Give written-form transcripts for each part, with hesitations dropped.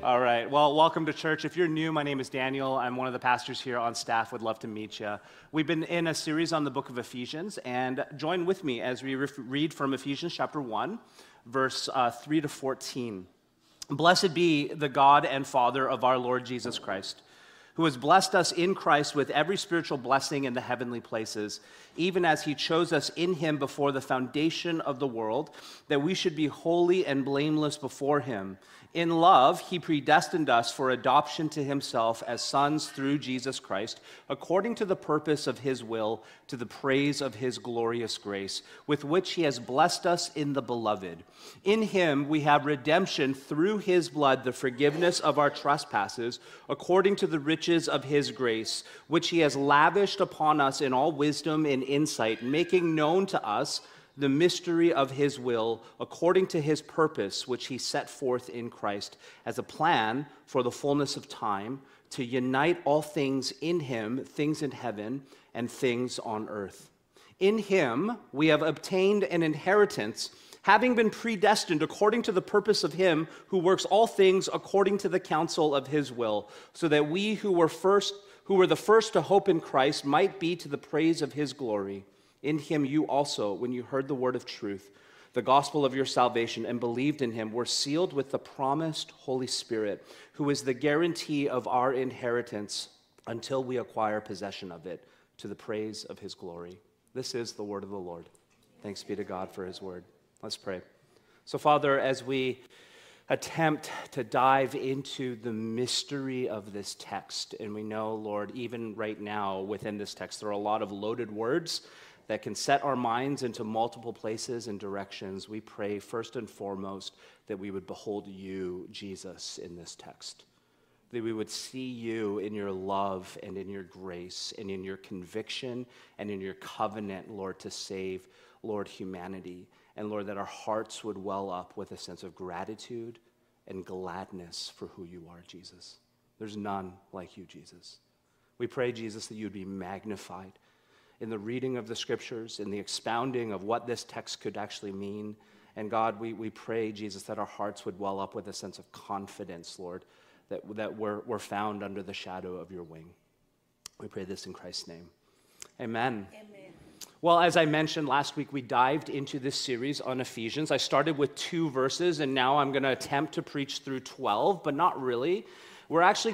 All right. Well, welcome to church. If you're new, my name is Daniel. I'm one of the pastors here on staff. Would love to meet you. We've been in a series on the book of Ephesians, and join with me as we read from Ephesians chapter 1, verse 3 to 14. Blessed be the God and Father of our Lord Jesus Christ, who has blessed us in Christ with every spiritual blessing in the heavenly places, even as he chose us in him before the foundation of the world, that we should be holy and blameless before him. In love, he predestined us for adoption to himself as sons through Jesus Christ, according to the purpose of his will, to the praise of his glorious grace, with which he has blessed us in the beloved. In him we have redemption through his blood, the forgiveness of our trespasses, according to the riches of his grace, which he has lavished upon us in all wisdom and insight, making known to us the mystery of his will, according to his purpose, which he set forth in Christ as a plan for the fullness of time, to unite all things in him, things in heaven and things on earth. In him we have obtained an inheritance, having been predestined according to the purpose of him who works all things according to the counsel of his will, so that we who were the first to hope in Christ might be to the praise of his glory. In him you also, when you heard the word of truth, the gospel of your salvation, and believed in him, were sealed with the promised Holy Spirit, who is the guarantee of our inheritance until we acquire possession of it, to the praise of his glory. This is the word of the Lord. Thanks be to God for his word. Let's pray. So, Father, as we attempt to dive into the mystery of this text, and we know, Lord, even right now within this text, there are a lot of loaded words that can set our minds into multiple places and directions. We pray first and foremost that we would behold you, Jesus, in this text. That we would see you in your love and in your grace and in your conviction and in your covenant, Lord, to save, Lord, humanity. And Lord, that our hearts would well up with a sense of gratitude and gladness for who you are, Jesus. There's none like you, Jesus. We pray, Jesus, that you would be magnified in the reading of the scriptures, in the expounding of what this text could actually mean. And God, we pray, Jesus, that our hearts would well up with a sense of confidence, Lord, that we're found under the shadow of your wing. We pray this in Christ's name. Amen. Amen. Well, as I mentioned last week, we dived into this series on Ephesians. I started with 2 verses, and now I'm going to attempt to preach through 12, but not really. We're actually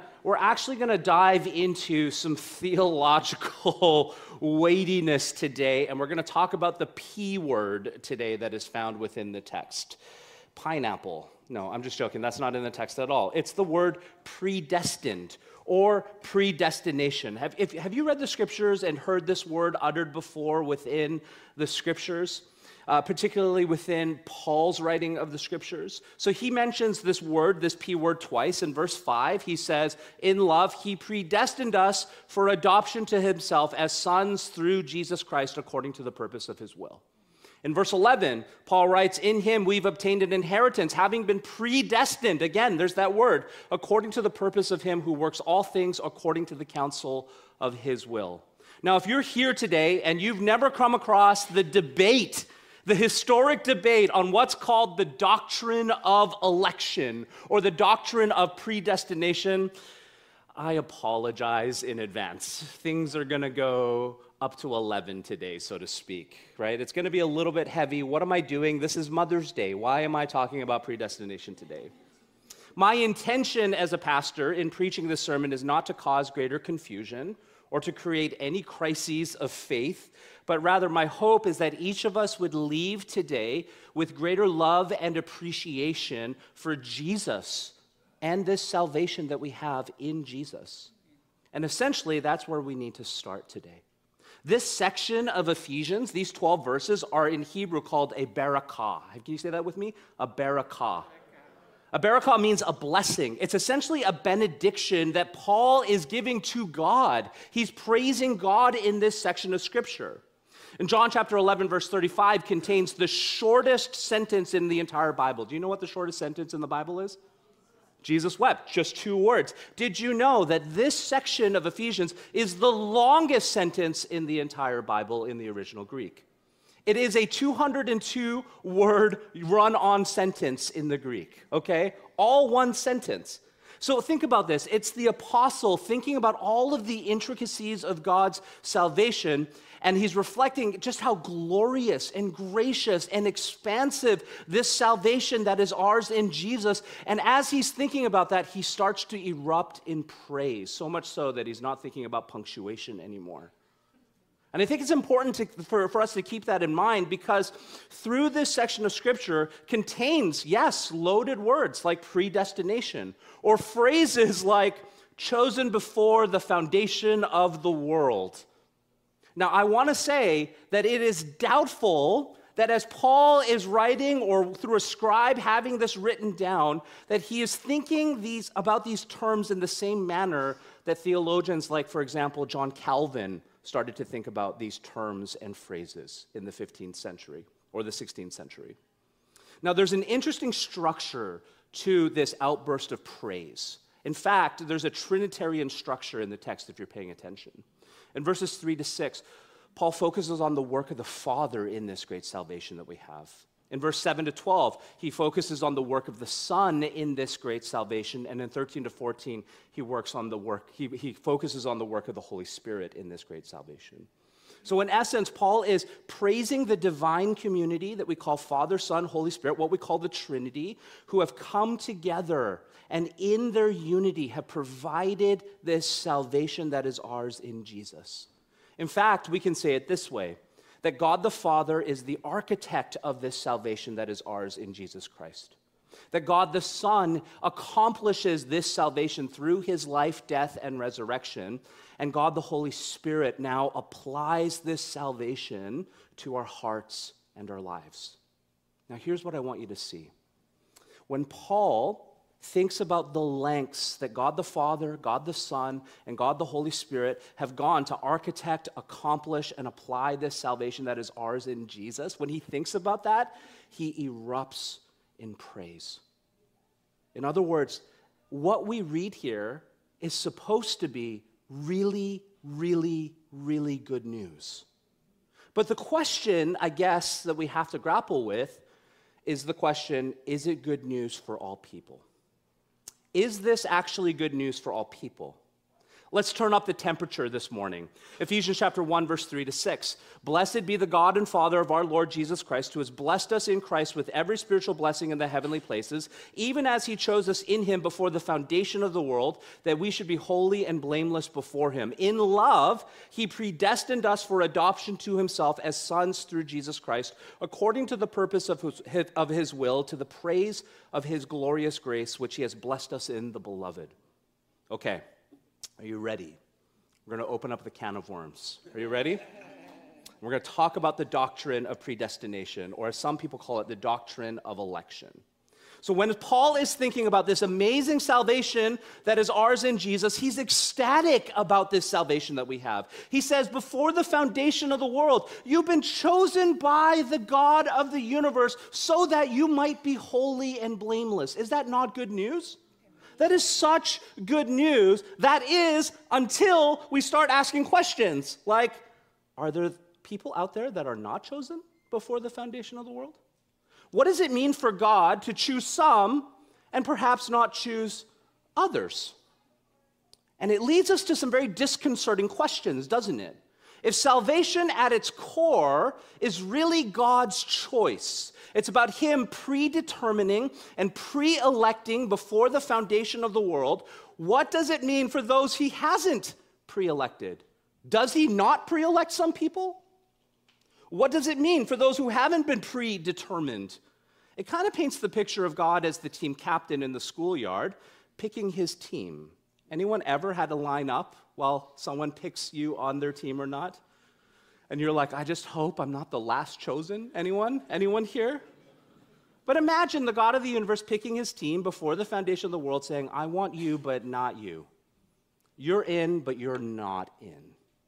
gonna dive into some theological weightiness today, and we're gonna talk about the P word today that is found within the text. Pineapple. No, I'm just joking. That's not in the text at all. It's the word predestined or predestination. Have you read the scriptures and heard this word uttered before within the scriptures? Particularly within Paul's writing of the scriptures. So he mentions this word, this P word, twice. In verse 5, he says, in love, he predestined us for adoption to himself as sons through Jesus Christ according to the purpose of his will. In verse 11, Paul writes, in him we've obtained an inheritance, having been predestined. Again, there's that word, according to the purpose of him who works all things according to the counsel of his will. Now, if you're here today and you've never come across the historic debate on what's called the doctrine of election or the doctrine of predestination, I apologize in advance. Things are going to go up to 11 today, so to speak, right? It's going to be a little bit heavy. What am I doing? This is Mother's Day. Why am I talking about predestination today? My intention as a pastor in preaching this sermon is not to cause greater confusion or to create any crises of faith, but rather my hope is that each of us would leave today with greater love and appreciation for Jesus and this salvation that we have in Jesus. And essentially, that's where we need to start today. This section of Ephesians, these 12 verses, are in Hebrew called a barakah. Can you say that with me? A barakah. A barakah means a blessing. It's essentially a benediction that Paul is giving to God. He's praising God in this section of Scripture. And John chapter 11, verse 35 contains the shortest sentence in the entire Bible. Do you know what the shortest sentence in the Bible is? Jesus wept, just 2 words. Did you know that this section of Ephesians is the longest sentence in the entire Bible in the original Greek? It is a 202-word run-on sentence in the Greek, okay? All one sentence. So think about this. It's the apostle thinking about all of the intricacies of God's salvation, and he's reflecting just how glorious and gracious and expansive this salvation that is ours in Jesus. And as he's thinking about that, he starts to erupt in praise, so much so that he's not thinking about punctuation anymore. And I think it's important for us to keep that in mind, because through this section of Scripture contains, yes, loaded words like predestination, or phrases like chosen before the foundation of the world. Now, I want to say that it is doubtful that as Paul is writing, or through a scribe having this written down, that he is thinking about these terms in the same manner that theologians like, for example, John Calvin started to think about these terms and phrases in the 15th century or the 16th century. Now, there's an interesting structure to this outburst of praise. In fact, there's a Trinitarian structure in the text if you're paying attention. In verses 3 to 6, Paul focuses on the work of the Father in this great salvation that we have. In verse 7 to 12, he focuses on the work of the Son in this great salvation. And in 13 to 14, he focuses on the work of the Holy Spirit in this great salvation. So in essence, Paul is praising the divine community that we call Father, Son, Holy Spirit, what we call the Trinity, who have come together and in their unity have provided this salvation that is ours in Jesus. In fact, we can say it this way, that God the Father is the architect of this salvation that is ours in Jesus Christ. That God the Son accomplishes this salvation through his life, death, and resurrection. And God the Holy Spirit now applies this salvation to our hearts and our lives. Now, here's what I want you to see. When Paul thinks about the lengths that God the Father, God the Son, and God the Holy Spirit have gone to architect, accomplish, and apply this salvation that is ours in Jesus, when he thinks about that, he erupts in praise. In other words, what we read here is supposed to be really, really, really good news. But the question, I guess, that we have to grapple with is the question, is it good news for all people? Is this actually good news for all people? Let's turn up the temperature this morning. Ephesians chapter 1, verse 3 to 6. Blessed be the God and Father of our Lord Jesus Christ, who has blessed us in Christ with every spiritual blessing in the heavenly places, even as he chose us in him before the foundation of the world, that we should be holy and blameless before him. In love, he predestined us for adoption to himself as sons through Jesus Christ, according to the purpose of his will, to the praise of his glorious grace, which he has blessed us in the beloved. Okay. Are you ready? We're going to open up the can of worms. Are you ready? We're going to talk about the doctrine of predestination, or as some people call it, the doctrine of election. So when Paul is thinking about this amazing salvation that is ours in Jesus, he's ecstatic about this salvation that we have. He says, before the foundation of the world, you've been chosen by the God of the universe so that you might be holy and blameless. Is that not good news? That is such good news. That is, until we start asking questions like, are there people out there that are not chosen before the foundation of the world? What does it mean for God to choose some and perhaps not choose others? And it leads us to some very disconcerting questions, doesn't it? If salvation at its core is really God's choice, it's about him predetermining and pre-electing before the foundation of the world, what does it mean for those he hasn't pre-elected? Does he not pre-elect some people? What does it mean for those who haven't been predetermined? It kind of paints the picture of God as the team captain in the schoolyard, picking his team. Anyone ever had to line up while someone picks you on their team or not? And you're like, I just hope I'm not the last chosen. Anyone? Anyone here? But imagine the God of the universe picking his team before the foundation of the world, saying, I want you, but not you. You're in, but you're not in.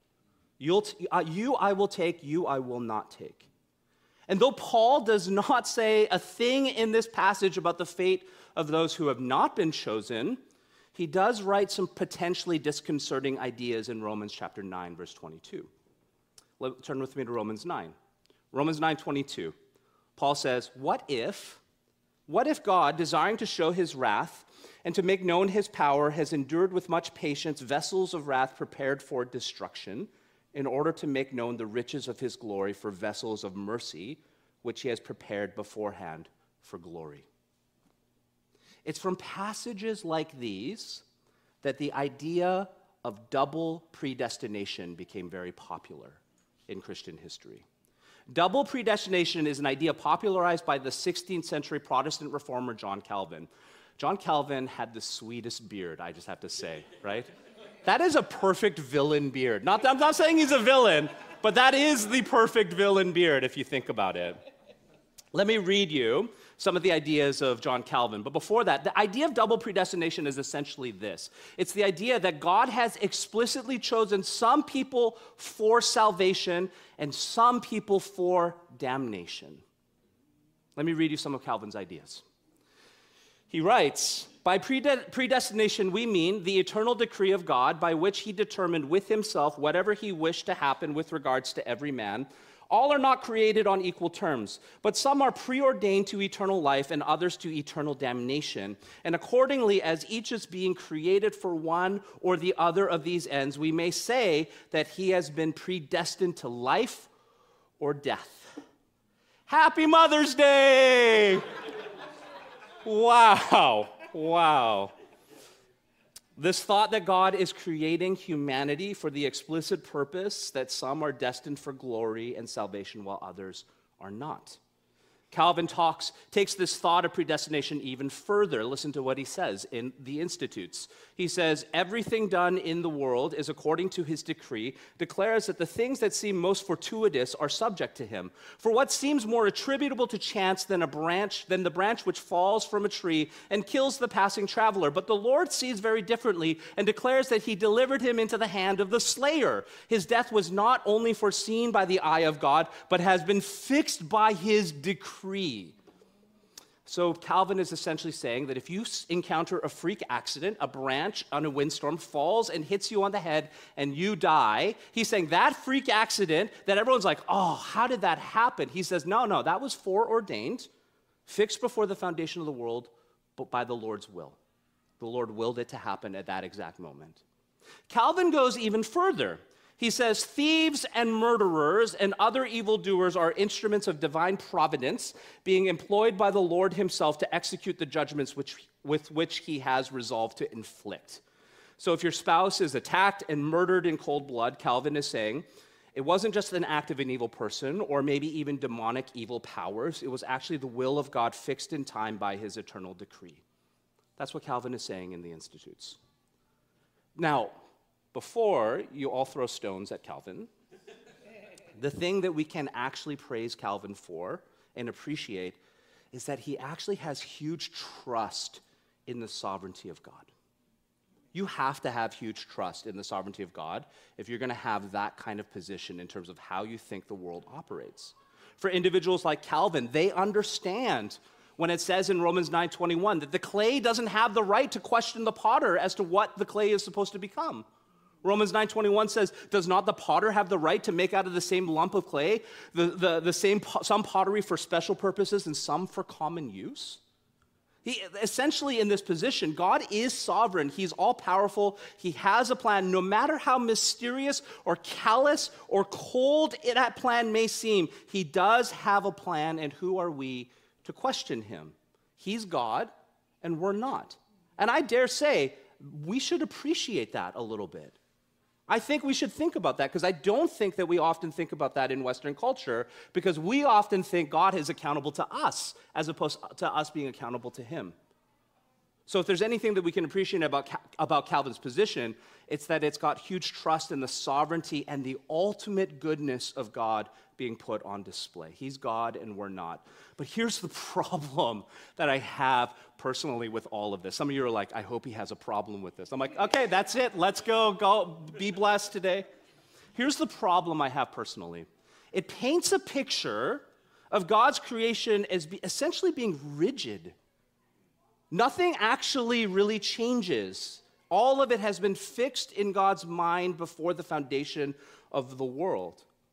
You I will take, you I will not take. And though Paul does not say a thing in this passage about the fate of those who have not been chosen, he does write some potentially disconcerting ideas in Romans chapter 9, verse 22. Turn with me to Romans 9. Romans 9:22. Paul says, What if God, desiring to show his wrath and to make known his power, has endured with much patience vessels of wrath prepared for destruction, in order to make known the riches of his glory for vessels of mercy, which he has prepared beforehand for glory. It's from passages like these that the idea of double predestination became very popular in Christian history. Double predestination is an idea popularized by the 16th century Protestant reformer John Calvin. John Calvin had the sweetest beard, I just have to say, right? That is a perfect villain beard. I'm not saying he's a villain, but that is the perfect villain beard if you think about it. Let me read you some of the ideas of John Calvin. But before that, the idea of double predestination is essentially this. It's the idea that God has explicitly chosen some people for salvation and some people for damnation. Let me read you some of Calvin's ideas. He writes, by predestination we mean the eternal decree of God by which he determined with himself whatever he wished to happen with regards to every man. All are not created on equal terms, but some are preordained to eternal life and others to eternal damnation. And accordingly, as each is being created for one or the other of these ends, we may say that he has been predestined to life or death. Happy Mother's Day! Wow. This thought that God is creating humanity for the explicit purpose that some are destined for glory and salvation while others are not. Calvin takes this thought of predestination even further. Listen to what he says in the Institutes. He says, everything done in the world is according to his decree, declares that the things that seem most fortuitous are subject to him. For what seems more attributable to chance than the branch which falls from a tree and kills the passing traveler. But the Lord sees very differently and declares that he delivered him into the hand of the slayer. His death was not only foreseen by the eye of God, but has been fixed by his decree. So Calvin is essentially saying that if you encounter a freak accident, a branch on a windstorm falls and hits you on the head and you die, he's saying that freak accident that everyone's like, oh, how did that happen? He says, no, that was foreordained, fixed before the foundation of the world, but by the Lord's will. The Lord willed it to happen at that exact moment. Calvin goes even further. He says, thieves and murderers and other evildoers are instruments of divine providence, being employed by the Lord himself to execute the judgments with which he has resolved to inflict. So if your spouse is attacked and murdered in cold blood, Calvin is saying, it wasn't just an act of an evil person or maybe even demonic evil powers. It was actually the will of God fixed in time by his eternal decree. That's what Calvin is saying in the Institutes. Now, before you all throw stones at Calvin, the thing that we can actually praise Calvin for and appreciate is that he actually has huge trust in the sovereignty of God. You have to have huge trust in the sovereignty of God if you're going to have that kind of position in terms of how you think the world operates. For individuals like Calvin, they understand when it says in Romans 9:21 that the clay doesn't have the right to question the potter as to what the clay is supposed to become. Romans 9:21 says, does not the potter have the right to make out of the same lump of clay some pottery for special purposes and some for common use? Essentially in this position, God is sovereign. He's all-powerful. He has a plan. No matter how mysterious or callous or cold that plan may seem, he does have a plan, and who are we to question him? He's God, and we're not. And I dare say, we should appreciate that a little bit. I think we should think about that because I don't think that we often think about that in Western culture because we often think God is accountable to us as opposed to us being accountable to him. So if there's anything that we can appreciate about Calvin's position, it's that it's got huge trust in the sovereignty and the ultimate goodness of God being put on display. He's God and we're not. But here's the problem that I have personally with all of this. Some of you are like, I hope he has a problem with this. I'm like, okay, that's it. Let's go, be blessed today. Here's the problem I have personally. It paints a picture of God's creation as essentially being rigid. Nothing actually really changes. All of it has been fixed in God's mind before the foundation of the world.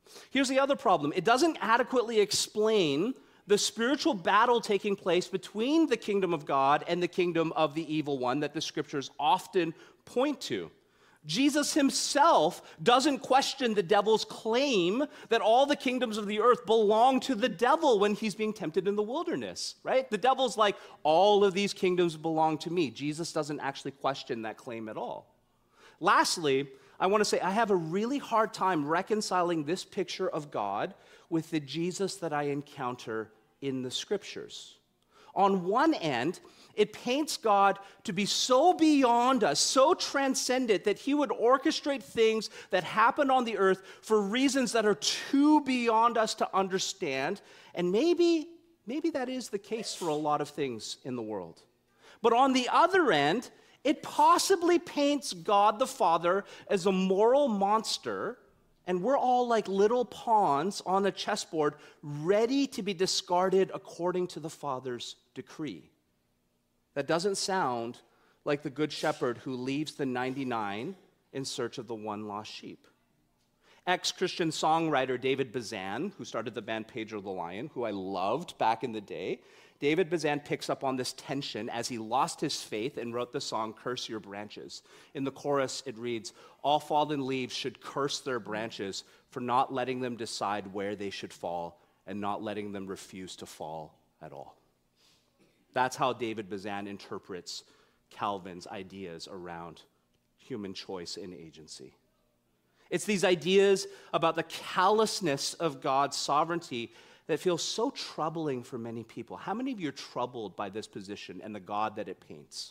Here's the other problem. It doesn't adequately explain the spiritual battle taking place between the kingdom of God and the kingdom of the evil one that the scriptures often point to. Jesus himself doesn't question the devil's claim that all the kingdoms of the earth belong to the devil when he's being tempted in the wilderness, right? The devil's like, all of these kingdoms belong to me. Jesus doesn't actually question that claim at all. Lastly, I want to say I have a really hard time reconciling this picture of God with the Jesus that I encounter in the scriptures. On one end, it paints God to be so beyond us, so transcendent, that he would orchestrate things that happen on the earth for reasons that are too beyond us to understand. And maybe that is the case for a lot of things in the world. But on the other end, it possibly paints God the Father as a moral monster, and we're all like little pawns on a chessboard ready to be discarded according to the Father's decree. That doesn't sound like the Good Shepherd who leaves the 99 in search of the one lost sheep. Ex-Christian songwriter David Bazan, who started the band Pedro the Lion, who I loved back in the day, David Bazan picks up on this tension as he lost his faith and wrote the song, Curse Your Branches. In the chorus, it reads, all fallen leaves should curse their branches for not letting them decide where they should fall and not letting them refuse to fall at all. That's how David Bazan interprets Calvin's ideas around human choice and agency. It's these ideas about the callousness of God's sovereignty that feels so troubling for many people. How many of you are troubled by this position and the God that it paints?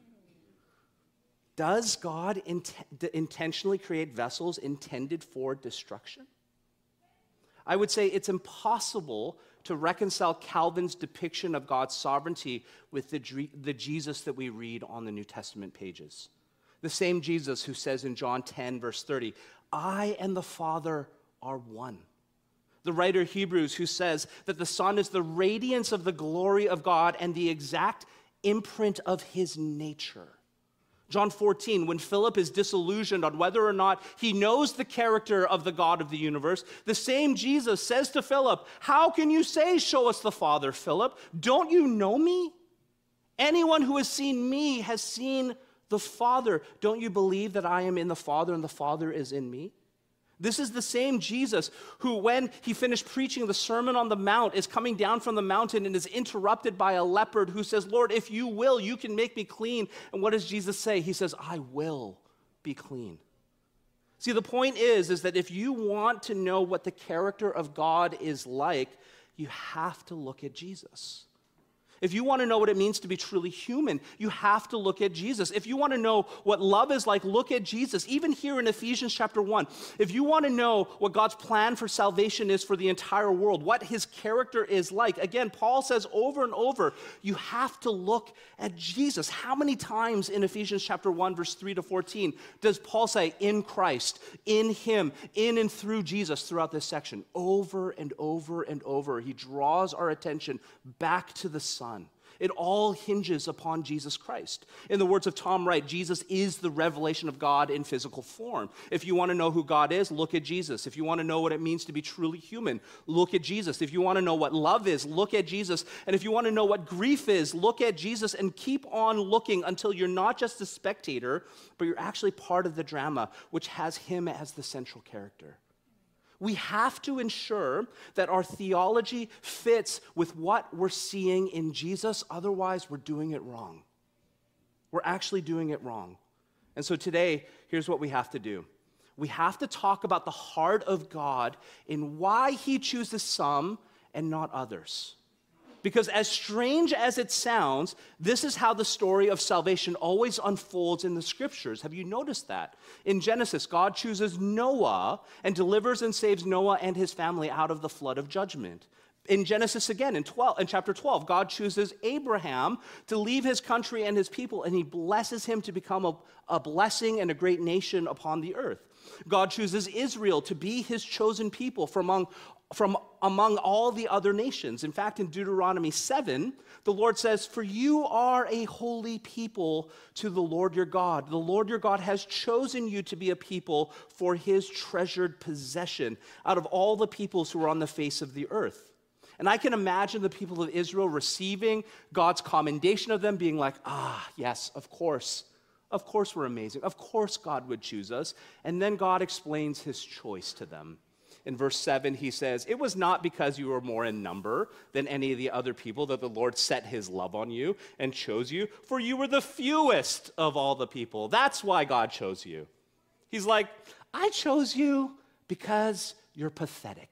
Does God intentionally create vessels intended for destruction? I would say it's impossible to reconcile Calvin's depiction of God's sovereignty with the Jesus that we read on the New Testament pages. The same Jesus who says in John 10, verse 30, I and the Father are one. The writer of Hebrews who says that the Son is the radiance of the glory of God and the exact imprint of his nature. John 14, when Philip is disillusioned on whether or not he knows the character of the God of the universe, the same Jesus says to Philip, how can you say, show us the Father, Philip? Don't you know me? Anyone who has seen me has seen the Father. Don't you believe that I am in the Father and the Father is in me? This is the same Jesus who, when he finished preaching the Sermon on the Mount, is coming down from the mountain and is interrupted by a leopard who says, Lord, if you will, you can make me clean. And what does Jesus say? He says, I will be clean. See, the point is that if you want to know what the character of God is like, you have to look at Jesus. If you want to know what it means to be truly human, you have to look at Jesus. If you want to know what love is like, look at Jesus. Even here in Ephesians chapter 1, if you want to know what God's plan for salvation is for the entire world, what his character is like, again, Paul says over and over, you have to look at Jesus. How many times in Ephesians chapter 1, verse 3 to 14, does Paul say, in Christ, in him, in and through Jesus throughout this section? Over and over and over, he draws our attention back to the Son. It all hinges upon Jesus Christ. In the words of Tom Wright, Jesus is the revelation of God in physical form. If you want to know who God is, look at Jesus. If you want to know what it means to be truly human, look at Jesus. If you want to know what love is, look at Jesus. And if you want to know what grief is, look at Jesus and keep on looking until you're not just a spectator, but you're actually part of the drama, which has him as the central character. We have to ensure that our theology fits with what we're seeing in Jesus. Otherwise, we're doing it wrong. We're actually doing it wrong. And so today, here's what we have to do. We have to talk about the heart of God in why he chooses some and not others. Because as strange as it sounds, this is how the story of salvation always unfolds in the scriptures. Have you noticed that? In Genesis, God chooses Noah and delivers and saves Noah and his family out of the flood of judgment. In Genesis again, in chapter 12, God chooses Abraham to leave his country and his people, and he blesses him to become a blessing and a great nation upon the earth. God chooses Israel to be his chosen people from among all the other nations. In fact, in Deuteronomy 7, the Lord says, "For you are a holy people to the Lord your God. The Lord your God has chosen you to be a people for his treasured possession out of all the peoples who are on the face of the earth." And I can imagine the people of Israel receiving God's commendation of them, being like, yes, of course. Of course we're amazing. Of course God would choose us. And then God explains his choice to them. In verse 7, he says, "It was not because you were more in number than any of the other people that the Lord set his love on you and chose you, for you were the fewest of all the people. That's why God chose you." He's like, I chose you because you're pathetic.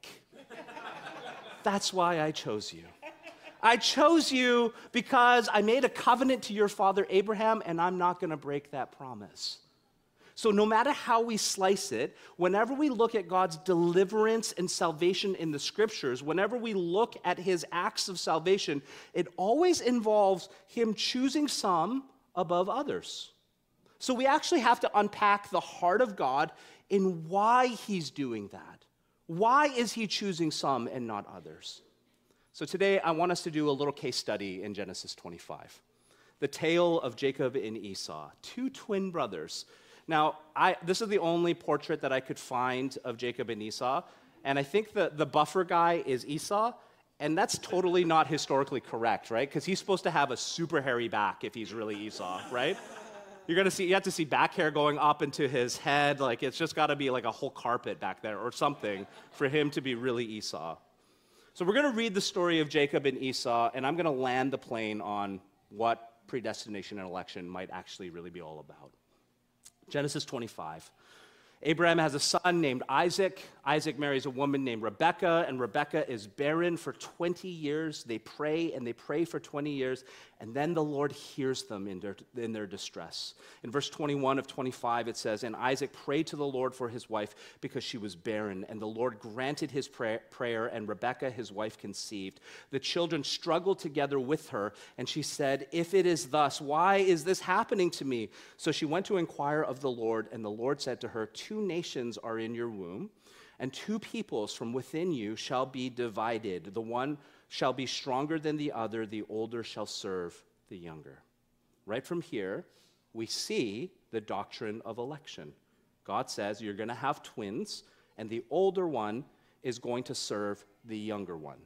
That's why I chose you. I chose you because I made a covenant to your father Abraham, and I'm not going to break that promise. So no matter how we slice it, whenever we look at God's deliverance and salvation in the scriptures, whenever we look at his acts of salvation, it always involves him choosing some above others. So we actually have to unpack the heart of God in why he's doing that. Why is he choosing some and not others? So today I want us to do a little case study in Genesis 25. The tale of Jacob and Esau, two twin brothers. Now, this is the only portrait that I could find of Jacob and Esau, and I think the buffer guy is Esau, and that's totally not historically correct, right? Because he's supposed to have a super hairy back if he's really Esau, right? You have to see back hair going up into his head, like it's just got to be like a whole carpet back there or something for him to be really Esau. So we're going to read the story of Jacob and Esau, and I'm going to land the plane on what predestination and election might actually really be all about. Genesis 25. Abraham has a son named Isaac. Isaac marries a woman named Rebekah, and Rebekah is barren for 20 years. They pray and they pray for 20 years, and then the Lord hears them in their distress. In verse 21 of 25, it says, "And Isaac prayed to the Lord for his wife because she was barren, and the Lord granted his prayer, and Rebekah, his wife, conceived. The children struggled together with her, and she said, 'If it is thus, why is this happening to me?' So she went to inquire of the Lord, and the Lord said to her, 'Two nations are in your womb, and two peoples from within you shall be divided. The one shall be stronger than the other, the older shall serve the younger.'" Right from here, we see the doctrine of election. God says you're going to have twins, and the older one is going to serve the younger one.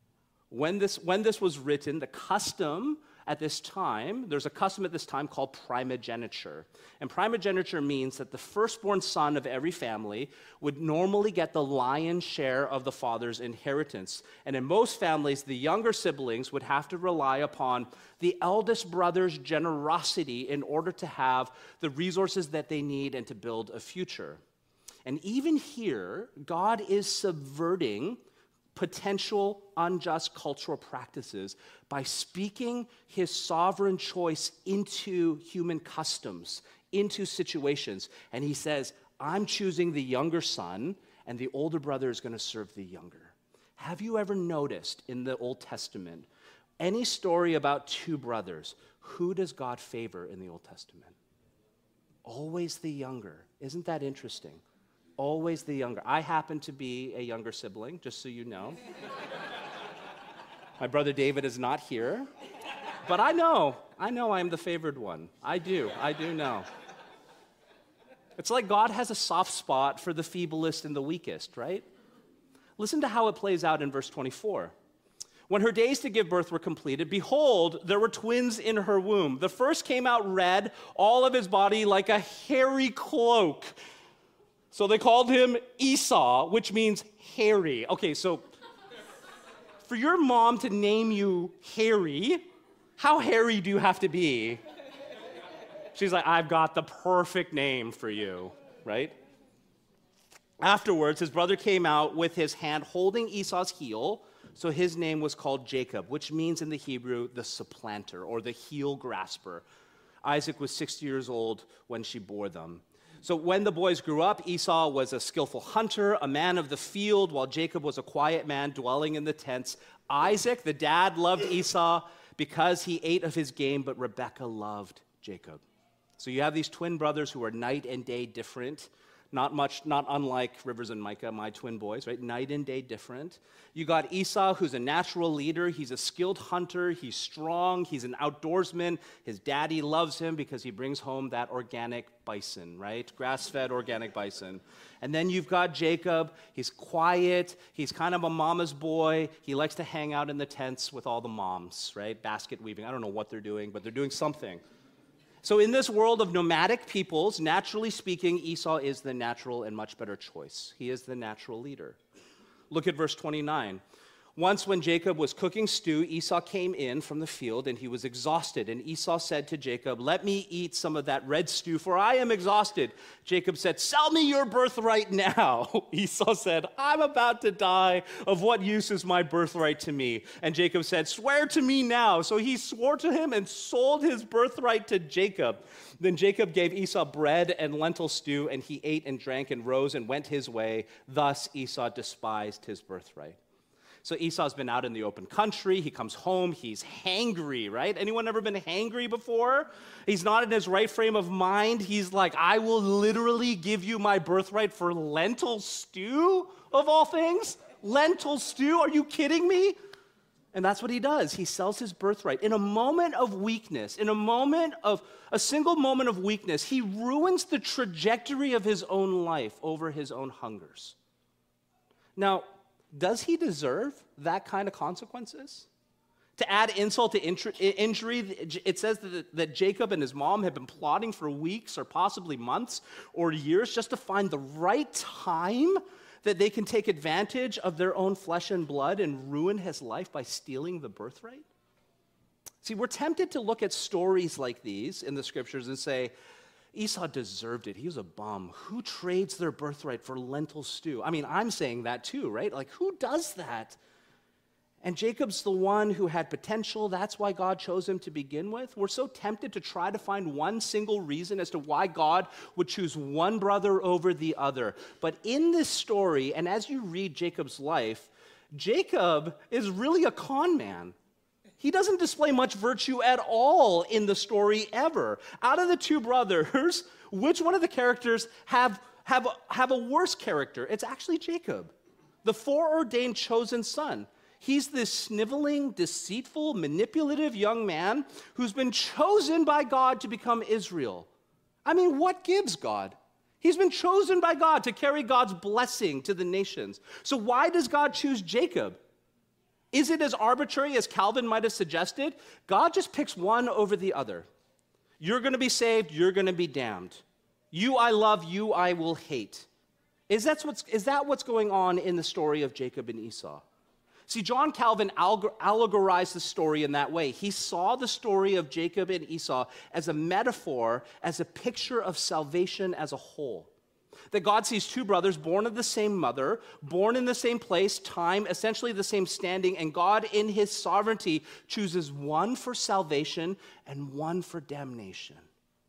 When this was written, the custom at this time, there's a custom at this time called primogeniture. And primogeniture means that the firstborn son of every family would normally get the lion's share of the father's inheritance. And in most families, the younger siblings would have to rely upon the eldest brother's generosity in order to have the resources that they need and to build a future. And even here, God is subverting potential unjust cultural practices by speaking his sovereign choice into human customs, into situations. And he says, I'm choosing the younger son, and the older brother is going to serve the younger. Have you ever noticed in the Old Testament any story about two brothers? Who does God favor in the Old Testament? Always the younger. Isn't that interesting? Always the younger. I happen to be a younger sibling, just so you know. My brother David is not here, but I know I'm the favored one. I do know. It's like God has a soft spot for the feeblest and the weakest, right? Listen to how it plays out in verse 24. When her days to give birth were completed, behold, there were twins in her womb. The first came out red, all of his body like a hairy cloak. So they called him Esau, which means hairy. Okay, so for your mom to name you hairy, how hairy do you have to be? She's like, I've got the perfect name for you, right? Afterwards, his brother came out with his hand holding Esau's heel, so his name was called Jacob, which means in the Hebrew, the supplanter or the heel grasper. Isaac was 60 years old when she bore them. So when the boys grew up, Esau was a skillful hunter, a man of the field, while Jacob was a quiet man dwelling in the tents. Isaac, the dad, loved Esau because he ate of his game, but Rebekah loved Jacob. So you have these twin brothers who are night and day different. Not unlike Rivers and Micah, my twin boys, right? Night and day different. You got Esau, who's a natural leader. He's a skilled hunter. He's strong. He's an outdoorsman. His daddy loves him because he brings home that organic bison, right? Grass-fed organic bison. And then you've got Jacob. He's quiet. He's kind of a mama's boy. He likes to hang out in the tents with all the moms, right? Basket weaving. I don't know what they're doing, but they're doing something. So in this world of nomadic peoples, naturally speaking, Esau is the natural and much better choice. He is the natural leader. Look at verse 29. Once when Jacob was cooking stew, Esau came in from the field, and he was exhausted. And Esau said to Jacob, "Let me eat some of that red stew, for I am exhausted." Jacob said, "Sell me your birthright now." Esau said, "I'm about to die. Of what use is my birthright to me?" And Jacob said, "Swear to me now." So he swore to him and sold his birthright to Jacob. Then Jacob gave Esau bread and lentil stew, and he ate and drank and rose and went his way. Thus Esau despised his birthright. So Esau's been out in the open country. He comes home. He's hangry, right? Anyone ever been hangry before? He's not in his right frame of mind. He's like, "I will literally give you my birthright for lentil stew, of all things? Lentil stew? Are you kidding me?" And that's what he does. He sells his birthright. In a moment of weakness, in a single moment of weakness, he ruins the trajectory of his own life over his own hungers. Now, does he deserve that kind of consequences? To add insult to injury, it says that Jacob and his mom have been plotting for weeks or possibly months or years just to find the right time that they can take advantage of their own flesh and blood and ruin his life by stealing the birthright? See, we're tempted to look at stories like these in the scriptures and say, Esau deserved it. He was a bum. Who trades their birthright for lentil stew? I mean, I'm saying that too, right? Like, who does that? And Jacob's the one who had potential. That's why God chose him to begin with. We're so tempted to try to find one single reason as to why God would choose one brother over the other. But in this story, and as you read Jacob's life, Jacob is really a con man. He doesn't display much virtue at all in the story ever. Out of the two brothers, which one of the characters have a worse character? It's actually Jacob, the foreordained chosen son. He's this sniveling, deceitful, manipulative young man who's been chosen by God to become Israel. I mean, what gives God? He's been chosen by God to carry God's blessing to the nations. So why does God choose Jacob? Is it as arbitrary as Calvin might have suggested? God just picks one over the other. You're going to be saved, you're going to be damned. You I love, you I will hate. Is that what's going on in the story of Jacob and Esau? See, John Calvin allegorized the story in that way. He saw the story of Jacob and Esau as a metaphor, as a picture of salvation as a whole. That God sees two brothers born of the same mother, born in the same place, time, essentially the same standing, and God in his sovereignty chooses one for salvation and one for damnation.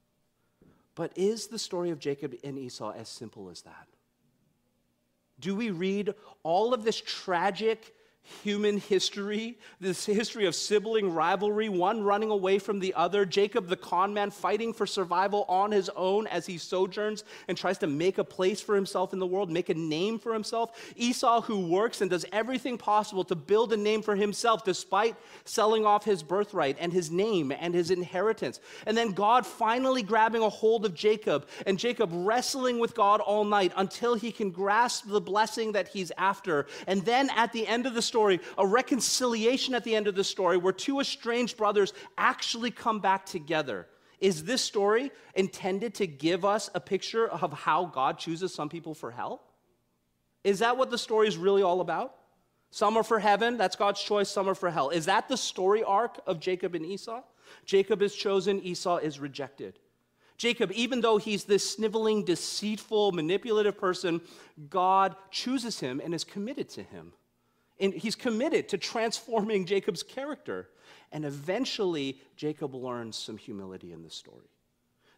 But is the story of Jacob and Esau as simple as that? Do we read all of this tragic human history, this history of sibling rivalry, one running away from the other, Jacob the con man fighting for survival on his own as he sojourns and tries to make a place for himself in the world, make a name for himself, Esau who works and does everything possible to build a name for himself despite selling off his birthright and his name and his inheritance, and then God finally grabbing a hold of Jacob and Jacob wrestling with God all night until he can grasp the blessing that he's after, and then at the end of the story, a reconciliation at the end of the story where two estranged brothers actually come back together. Is this story intended to give us a picture of how God chooses some people for hell? Is that what the story is really all about? Some are for heaven, that's God's choice, some are for hell. Is that the story arc of Jacob and Esau? Jacob is chosen, Esau is rejected. Jacob, even though he's this sniveling, deceitful, manipulative person, God chooses him and is committed to him. And he's committed to transforming Jacob's character. And eventually, Jacob learns some humility in this story.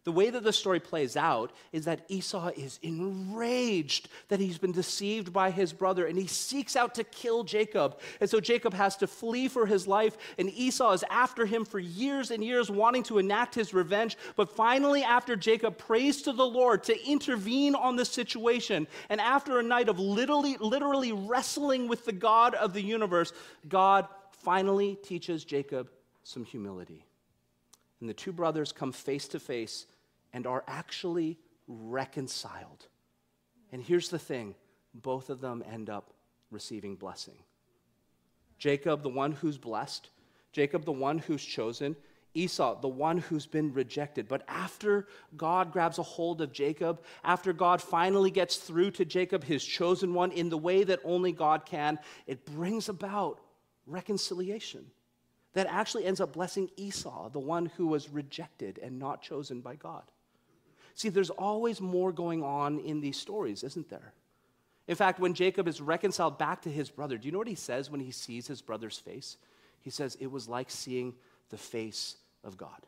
The way that the story plays out is that Esau is enraged that he's been deceived by his brother, and he seeks out to kill Jacob. And so Jacob has to flee for his life, and Esau is after him for years and years, wanting to enact his revenge. But finally, after Jacob prays to the Lord to intervene on the situation, and after a night of literally wrestling with the God of the universe, God finally teaches Jacob some humility. And the two brothers come face to face and are actually reconciled. And here's the thing, both of them end up receiving blessing. Jacob, the one who's blessed, Jacob, the one who's chosen, Esau, the one who's been rejected. But after God grabs a hold of Jacob, after God finally gets through to Jacob, his chosen one, in the way that only God can, it brings about reconciliation that actually ends up blessing Esau, the one who was rejected and not chosen by God. See, there's always more going on in these stories, isn't there? In fact, when Jacob is reconciled back to his brother, do you know what he says when he sees his brother's face? He says, it was like seeing the face of God.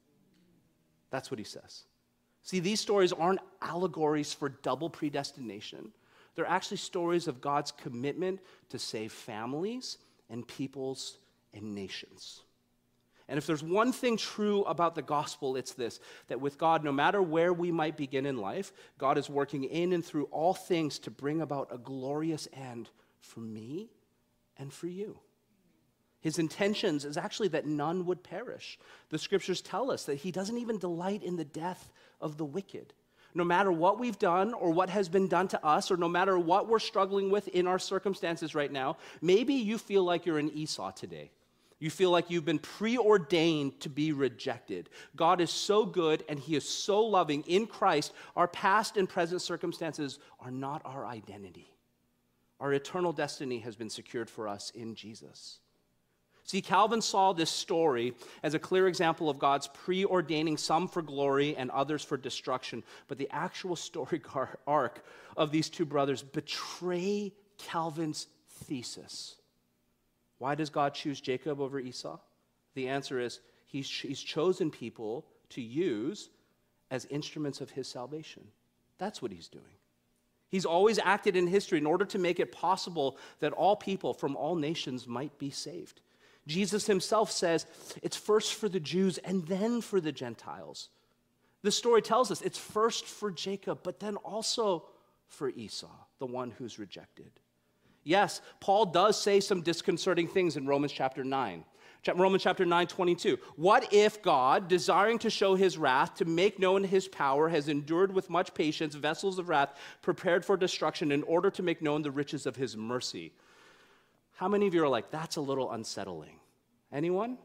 That's what he says. See, these stories aren't allegories for double predestination. They're actually stories of God's commitment to save families and peoples and nations. And if there's one thing true about the gospel, it's this, that with God, no matter where we might begin in life, God is working in and through all things to bring about a glorious end for me and for you. His intentions is actually that none would perish. The scriptures tell us that he doesn't even delight in the death of the wicked. No matter what we've done or what has been done to us, or no matter what we're struggling with in our circumstances right now, maybe you feel like you're an Esau today. You feel like you've been preordained to be rejected. God is so good and he is so loving. In Christ, our past and present circumstances are not our identity. Our eternal destiny has been secured for us in Jesus. See, Calvin saw this story as a clear example of God's preordaining some for glory and others for destruction. But the actual story arc of these two brothers betray Calvin's thesis. Why does God choose Jacob over Esau? The answer is he's chosen people to use as instruments of his salvation. That's what he's doing. He's always acted in history in order to make it possible that all people from all nations might be saved. Jesus himself says it's first for the Jews and then for the Gentiles. The story tells us it's first for Jacob, but then also for Esau, the one who's rejected. Yes, Paul does say some disconcerting things in Romans chapter 9. Romans chapter 9:22. What if God, desiring to show his wrath, to make known his power, has endured with much patience vessels of wrath prepared for destruction in order to make known the riches of his mercy? How many of you are like, that's a little unsettling? Anyone?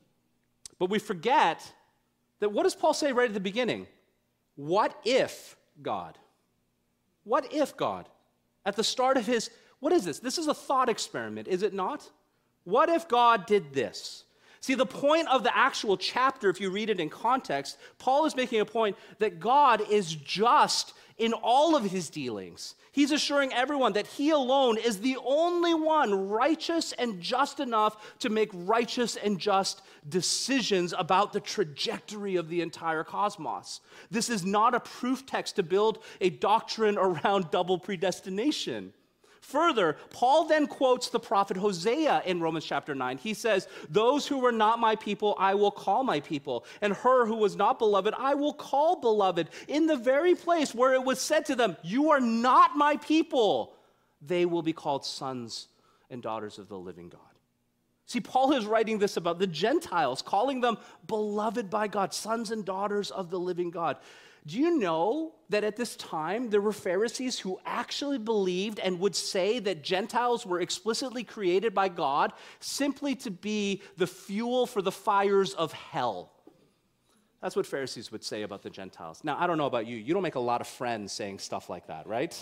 But we forget that what does Paul say right at the beginning? What if God? What if God? At the start of his, what is this? This is a thought experiment, is it not? What if God did this? See, the point of the actual chapter, if you read it in context, Paul is making a point that God is just in all of his dealings. He's assuring everyone that he alone is the only one righteous and just enough to make righteous and just decisions about the trajectory of the entire cosmos. This is not a proof text to build a doctrine around double predestination. Further, Paul then quotes the prophet Hosea in Romans chapter 9. He says, those who were not my people, I will call my people. And her who was not beloved, I will call beloved. In the very place where it was said to them, you are not my people, they will be called sons and daughters of the living God. See, Paul is writing this about the Gentiles, calling them beloved by God, sons and daughters of the living God. Do you know that at this time there were Pharisees who actually believed and would say that Gentiles were explicitly created by God simply to be the fuel for the fires of hell? That's what Pharisees would say about the Gentiles. Now, I don't know about you. You don't make a lot of friends saying stuff like that, right?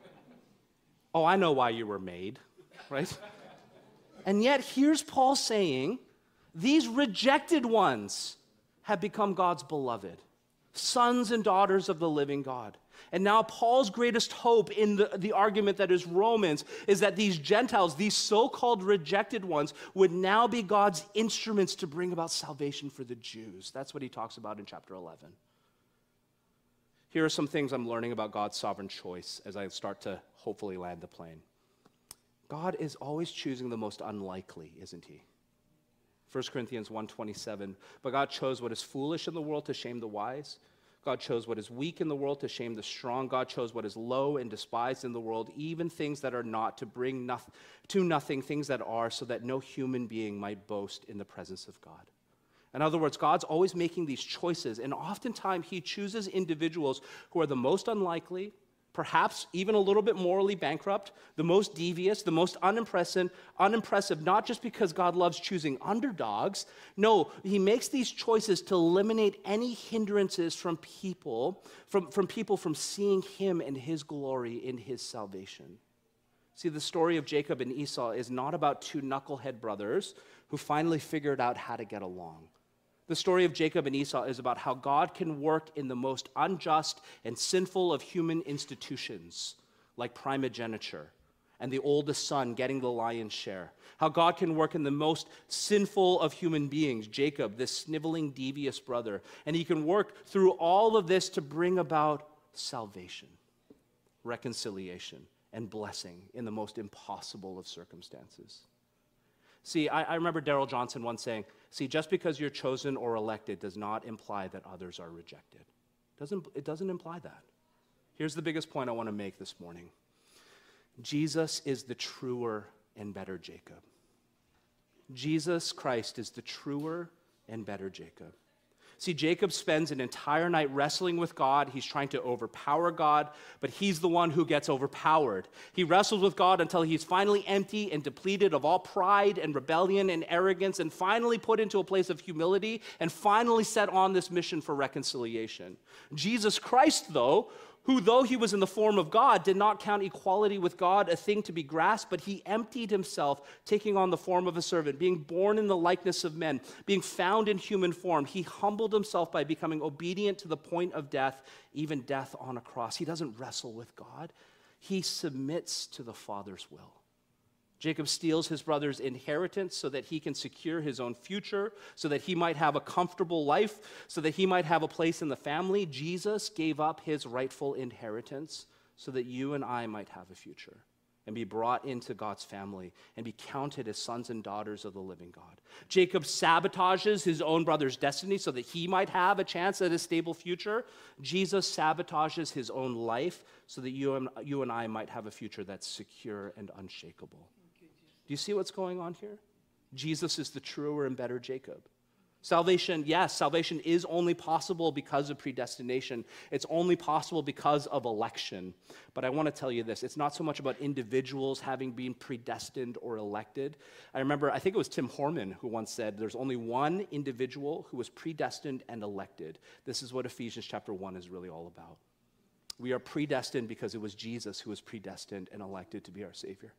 Oh, I know why you were made, right? And yet here's Paul saying, these rejected ones have become God's beloved. Sons and daughters of the living God. And now Paul's greatest hope in the argument that is Romans is that these Gentiles, these so-called rejected ones, would now be God's instruments to bring about salvation for the Jews. That's what he talks about in chapter 11. Here are some things I'm learning about God's sovereign choice as I start to hopefully land the plane. God is always choosing the most unlikely, isn't he? 1 Corinthians 1:27, but God chose what is foolish in the world to shame the wise. God chose what is weak in the world to shame the strong. God chose what is low and despised in the world, even things that are not, to bring to nothing things that are, so that no human being might boast in the presence of God. In other words, God's always making these choices, and oftentimes he chooses individuals who are the most unlikely, perhaps even a little bit morally bankrupt, the most devious, the most unimpressive, not just because God loves choosing underdogs. No, he makes these choices to eliminate any hindrances from people, from seeing him and his glory in his salvation. See, the story of Jacob and Esau is not about two knucklehead brothers who finally figured out how to get along. The story of Jacob and Esau is about how God can work in the most unjust and sinful of human institutions, like primogeniture and the oldest son getting the lion's share. How God can work in the most sinful of human beings, Jacob, this sniveling, devious brother. And he can work through all of this to bring about salvation, reconciliation, and blessing in the most impossible of circumstances. See, I remember Darrell Johnson once saying, see, just because you're chosen or elected does not imply that others are rejected. It doesn't imply that. Here's the biggest point I want to make this morning. Jesus is the truer and better Jacob. Jesus Christ is the truer and better Jacob. See, Jacob spends an entire night wrestling with God. He's trying to overpower God, but he's the one who gets overpowered. He wrestles with God until he's finally empty and depleted of all pride and rebellion and arrogance, and finally put into a place of humility, and finally set on this mission for reconciliation. Jesus Christ, though he was in the form of God, did not count equality with God a thing to be grasped, but he emptied himself, taking on the form of a servant, being born in the likeness of men, being found in human form. He humbled himself by becoming obedient to the point of death, even death on a cross. He doesn't wrestle with God. He submits to the Father's will. Jacob steals his brother's inheritance so that he can secure his own future, so that he might have a comfortable life, so that he might have a place in the family. Jesus gave up his rightful inheritance so that you and I might have a future and be brought into God's family and be counted as sons and daughters of the living God. Jacob sabotages his own brother's destiny so that he might have a chance at a stable future. Jesus sabotages his own life so that you and I might have a future that's secure and unshakable. Do you see what's going on here? Jesus is the truer and better Jacob. Salvation, yes, salvation is only possible because of predestination. It's only possible because of election. But I want to tell you this, it's not so much about individuals having been predestined or elected. I think it was Tim Horman who once said, there's only one individual who was predestined and elected. This is what Ephesians chapter 1 is really all about. We are predestined because it was Jesus who was predestined and elected to be our Savior.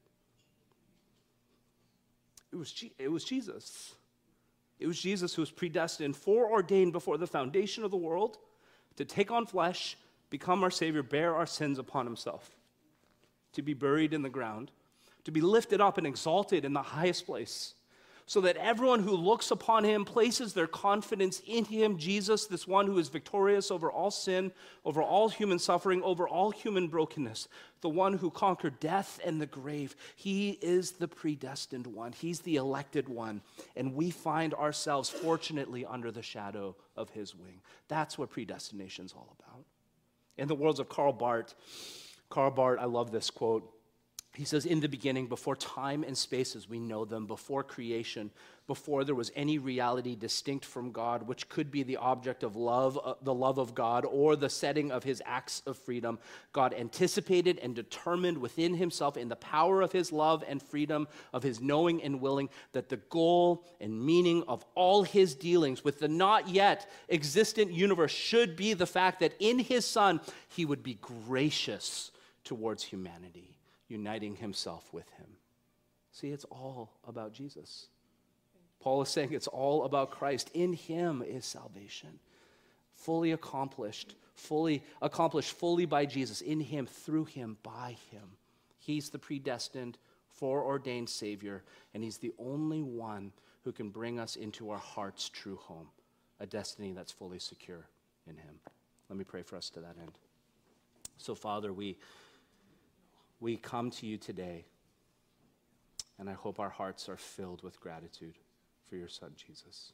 It was Jesus. It was Jesus who was predestined, foreordained before the foundation of the world to take on flesh, become our Savior, bear our sins upon himself, to be buried in the ground, to be lifted up and exalted in the highest place, so that everyone who looks upon him places their confidence in him, Jesus, this one who is victorious over all sin, over all human suffering, over all human brokenness, the one who conquered death and the grave. He is the predestined one. He's the elected one. And we find ourselves, fortunately, under the shadow of his wing. That's what predestination is all about. In the words of Karl Barth, I love this quote. He says, in the beginning, before time and space as we know them, before creation, before there was any reality distinct from God, which could be the object of love, the love of God, or the setting of his acts of freedom, God anticipated and determined within himself in the power of his love and freedom, of his knowing and willing, that the goal and meaning of all his dealings with the not yet existent universe should be the fact that in his Son, he would be gracious towards humanity, uniting himself with him. See, it's all about Jesus. Paul is saying it's all about Christ. In him is salvation. Fully accomplished fully by Jesus. In him, through him, by him. He's the predestined, foreordained Savior, and he's the only one who can bring us into our heart's true home, a destiny that's fully secure in him. Let me pray for us to that end. So, Father, we come to you today, and I hope our hearts are filled with gratitude for your Son, Jesus.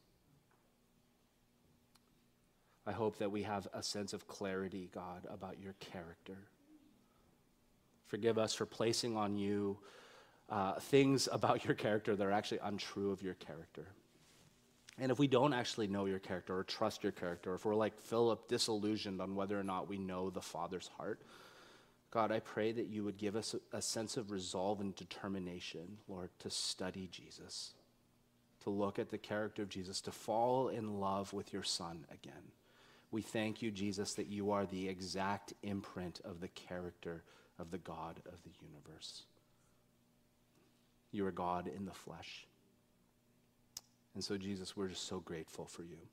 I hope that we have a sense of clarity, God, about your character. Forgive us for placing on you things about your character that are actually untrue of your character. And if we don't actually know your character or trust your character, or if we're like Philip, disillusioned on whether or not we know the Father's heart, God, I pray that you would give us a sense of resolve and determination, Lord, to study Jesus, to look at the character of Jesus, to fall in love with your Son again. We thank you, Jesus, that you are the exact imprint of the character of the God of the universe. You are God in the flesh. And so, Jesus, we're just so grateful for you.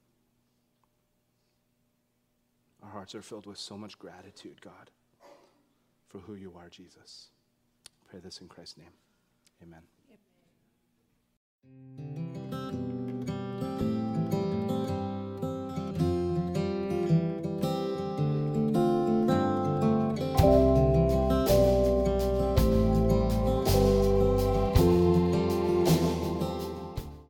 Our hearts are filled with so much gratitude, God, for who you are, Jesus. I pray this in Christ's name. Amen.